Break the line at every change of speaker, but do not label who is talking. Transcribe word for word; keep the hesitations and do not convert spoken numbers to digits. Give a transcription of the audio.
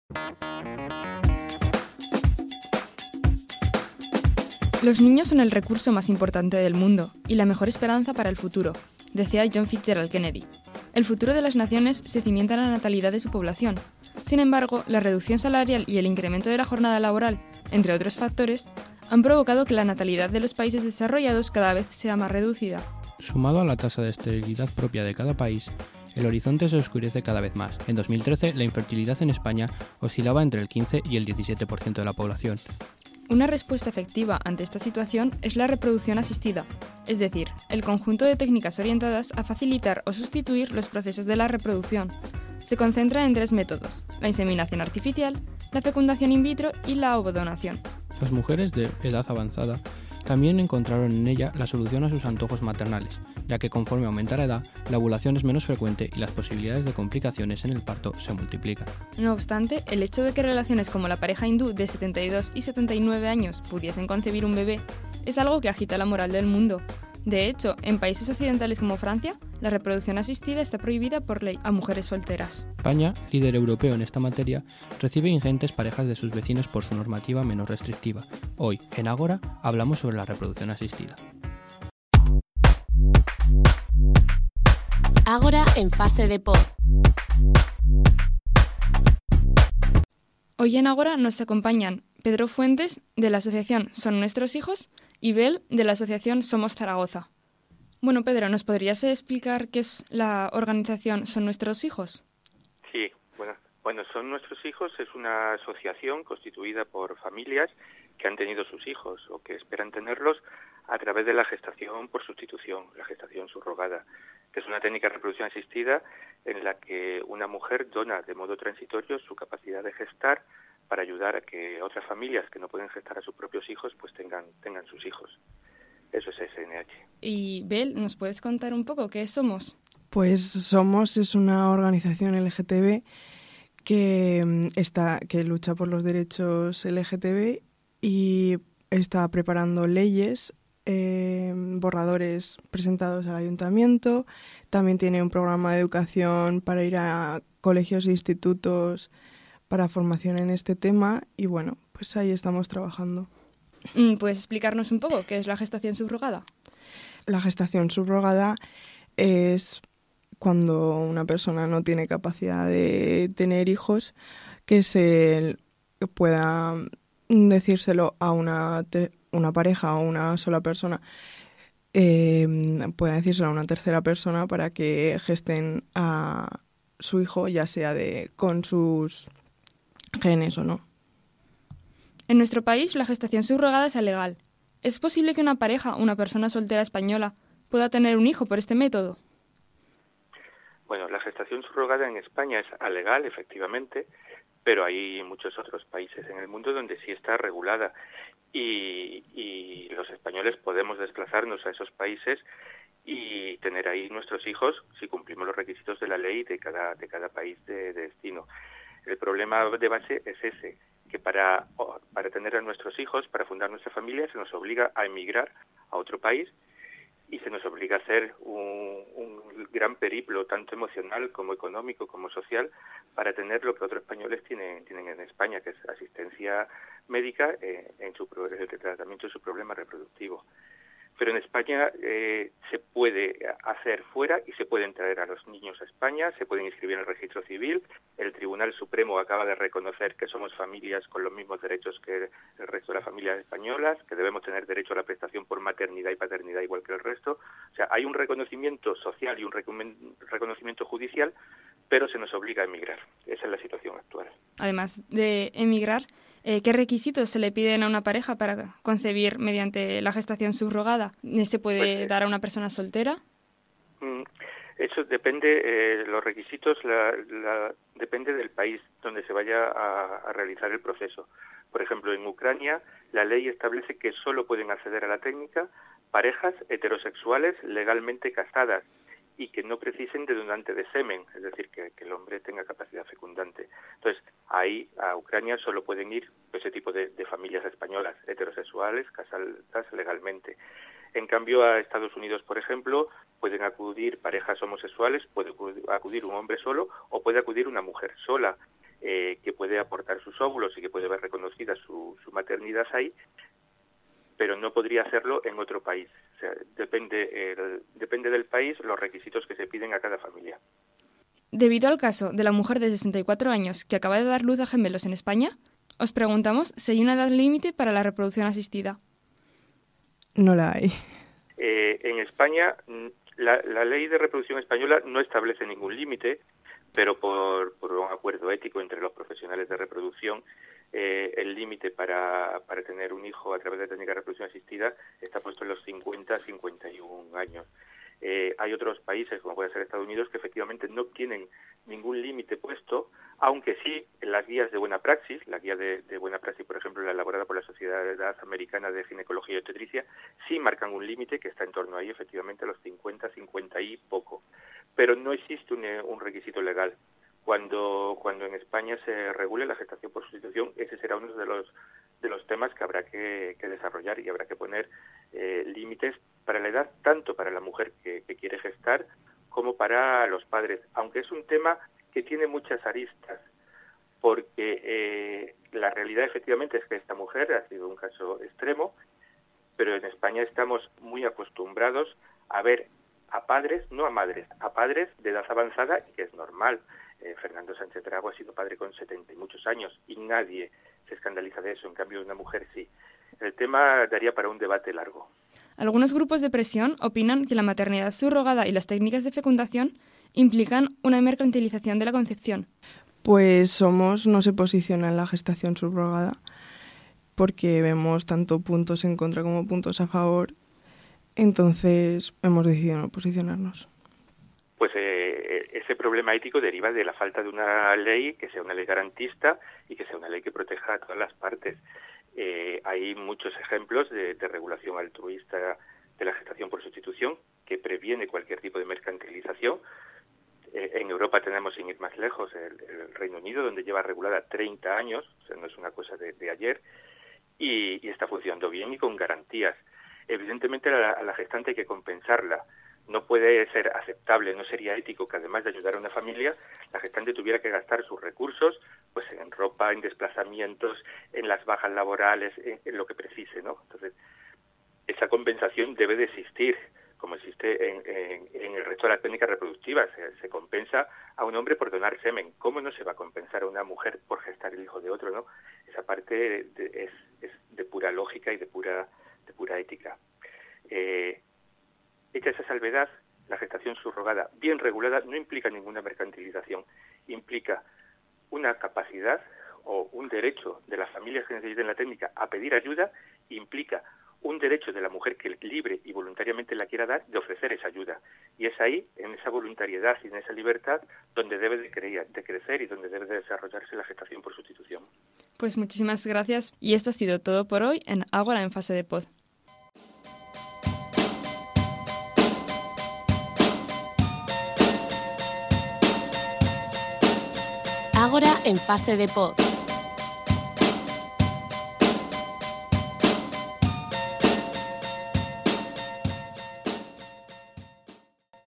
Los niños son el recurso más importante del mundo y la mejor esperanza para el futuro, decía John Fitzgerald Kennedy. El futuro de las naciones se cimienta en la natalidad de su población. Sin embargo, la reducción salarial y el incremento de la jornada laboral, entre otros factores, han provocado que la natalidad de los países desarrollados cada vez sea más reducida.
Sumado a la tasa de esterilidad propia de cada país, el horizonte se oscurece cada vez más. En dos mil trece, la infertilidad en España oscilaba entre el quince y el diecisiete por ciento de la población.
Una respuesta efectiva ante esta situación es la reproducción asistida, es decir, el conjunto de técnicas orientadas a facilitar o sustituir los procesos de la reproducción. Se concentra en tres métodos: la inseminación artificial, la fecundación in vitro y la ovodonación.
Las mujeres de edad avanzada también encontraron en ella la solución a sus antojos maternales, ya que conforme aumenta la edad, la ovulación es menos frecuente y las posibilidades de complicaciones en el parto se multiplican.
No obstante, el hecho de que relaciones como la pareja hindú de setenta y dos y setenta y nueve años pudiesen concebir un bebé es algo que agita la moral del mundo. De hecho, en países occidentales como Francia, la reproducción asistida está prohibida por ley a mujeres solteras.
España, líder europeo en esta materia, recibe ingentes parejas de sus vecinos por su normativa menos restrictiva. Hoy, en Ágora, hablamos sobre la reproducción asistida.
Ágora en fase de pod.
Hoy en Ágora nos acompañan Pedro Fuentes, de la asociación Son Nuestros Hijos, y Bel, de la asociación Somos Zaragoza. Bueno, Pedro, ¿nos podrías explicar qué es la organización Son Nuestros Hijos?
Sí, bueno, bueno, Son Nuestros Hijos es una asociación constituida por familias que han tenido sus hijos o que esperan tenerlos a través de la gestación por sustitución, la gestación subrogada, que es una técnica de reproducción asistida en la que una mujer dona de modo transitorio su capacidad de gestar para ayudar a que otras familias que no pueden gestar a sus propios hijos pues tengan tengan sus hijos. Eso es S N H.
Y Bel, ¿nos puedes contar un poco qué somos?
Pues Somos es una organización L G T B que está que lucha por los derechos L G T B y está preparando leyes, eh, borradores presentados al ayuntamiento. También tiene un programa de educación para ir a colegios e institutos para formación en este tema y bueno, pues ahí estamos trabajando.
¿Puedes explicarnos un poco qué es la gestación subrogada?
La gestación subrogada es cuando una persona no tiene capacidad de tener hijos, que se pueda decírselo a una, te- una pareja o una sola persona, eh, pueda decírselo a una tercera persona para que gesten a su hijo, ya sea de con sus genes o no.
En nuestro país, la gestación subrogada es legal. ¿Es posible que una pareja o una persona soltera española pueda tener un hijo por este método?
Bueno, la gestación subrogada en España es alegal, efectivamente, pero hay muchos otros países en el mundo donde sí está regulada y, y los españoles podemos desplazarnos a esos países y tener ahí nuestros hijos si cumplimos los requisitos de la ley de cada, de cada país de, de destino. El problema de base es ese, que para, para tener a nuestros hijos, para fundar nuestra familia, se nos obliga a emigrar a otro país y se nos obliga a hacer un, un gran periplo, tanto emocional como económico como social, para tener lo que otros españoles tienen, tienen en España, que es asistencia médica eh, en su el tratamiento de su problema reproductivo. Pero en España eh, se puede hacer fuera y se pueden traer a los niños a España, se pueden inscribir en el registro civil. El Tribunal Supremo acaba de reconocer que somos familias con los mismos derechos que el resto de las familias españolas, que debemos tener derecho a la prestación por maternidad y paternidad igual que el resto. O sea, hay un reconocimiento social y un reconocimiento judicial, pero se nos obliga a emigrar. Esa es la situación actual.
Además de emigrar, Eh, ¿qué requisitos se le piden a una pareja para concebir mediante la gestación subrogada? ¿Se puede
pues, eh,
dar a una persona soltera?
Eso depende, eh, los requisitos la, la, depende del país donde se vaya a, a realizar el proceso. Por ejemplo, en Ucrania la ley establece que solo pueden acceder a la técnica parejas heterosexuales legalmente casadas y que no precisen de donante de semen, es decir, que, que el hombre tenga capacidad fecundante. Entonces, ahí a Ucrania solo pueden ir ese tipo de, de familias españolas, heterosexuales, casadas legalmente. En cambio, a Estados Unidos, por ejemplo, pueden acudir parejas homosexuales, puede acudir un hombre solo o puede acudir una mujer sola. eh, que puede aportar sus óvulos y que puede ver reconocida su, su maternidad ahí, pero no podría hacerlo en otro país. O sea, depende, el, depende del país los requisitos que se piden a cada familia.
Debido al caso de la mujer de sesenta y cuatro años que acaba de dar luz a gemelos en España, os preguntamos si hay una edad límite para la reproducción asistida.
No la hay.
Eh, en España, la, la ley de reproducción española no establece ningún límite, pero por, por un acuerdo ético entre los profesionales de reproducción, eh, el límite para, para tener un hijo a través de técnica de reproducción asistida está puesto en los cincuenta a cincuenta y un años. Eh, hay otros países, como puede ser Estados Unidos, que efectivamente no tienen ningún límite puesto, aunque sí en las guías de buena praxis, la guía de, de buena praxis, por ejemplo, la elaborada por la Sociedad Americana de Ginecología y Obstetricia, sí marcan un límite que está en torno ahí, efectivamente, a los cincuenta, cincuenta y poco. Pero no existe un, un requisito legal. Cuando, cuando en España se regule la gestación por sustitución, ese será uno de los de los temas que habrá que, que desarrollar y habrá que poner eh, límites para la edad, tanto para la mujer que, que quiere gestar como para los padres, aunque es un tema que tiene muchas aristas, porque eh, la realidad efectivamente es que esta mujer ha sido un caso extremo, pero en España estamos muy acostumbrados a ver a padres, no a madres, a padres de edad avanzada, y que es normal. Eh, Fernando Sánchez Dragó ha sido padre con setenta y muchos años y nadie se escandaliza de eso, en cambio una mujer sí. El tema daría para un debate largo.
Algunos grupos de presión opinan que la maternidad subrogada y las técnicas de fecundación implican una mercantilización de la concepción.
Pues Somos no se posiciona en la gestación subrogada porque vemos tanto puntos en contra como puntos a favor, entonces hemos decidido no posicionarnos.
Pues eh, ese problema ético deriva de la falta de una ley que sea una ley garantista y que sea una ley que proteja a todas las partes. Eh, hay muchos ejemplos de, de regulación altruista de la gestación por sustitución que previene cualquier tipo de mercantilización. Eh, en Europa tenemos, sin ir más lejos, el, el Reino Unido, donde lleva regulada treinta años, o sea, no es una cosa de, de ayer, y, y está funcionando bien y con garantías. Evidentemente a la, a la gestante hay que compensarla. No puede ser aceptable, no sería ético que además de ayudar a una familia, la gestante tuviera que gastar sus recursos pues en ropa, en desplazamientos, en las bajas laborales, en, en lo que precise, ¿no? Entonces, esa compensación debe de existir, como existe en, en, en el resto de las técnicas reproductivas. Se, se compensa a un hombre por donar semen. ¿Cómo no se va a compensar a una mujer por gestar el hijo de otro, no? Esa parte de, es, es de pura lógica y de pura, de pura ética. Eh, Hecha esa salvedad, la gestación subrogada bien regulada no implica ninguna mercantilización, implica una capacidad o un derecho de las familias que necesiten la técnica a pedir ayuda, implica un derecho de la mujer que libre y voluntariamente la quiera dar de ofrecer esa ayuda. Y es ahí, en esa voluntariedad y en esa libertad, donde debe de, creer, de crecer y donde debe de desarrollarse la gestación por sustitución.
Pues muchísimas gracias y esto ha sido todo por hoy en Ágora en Fase de Pod.
Ágora en Fase de Pod.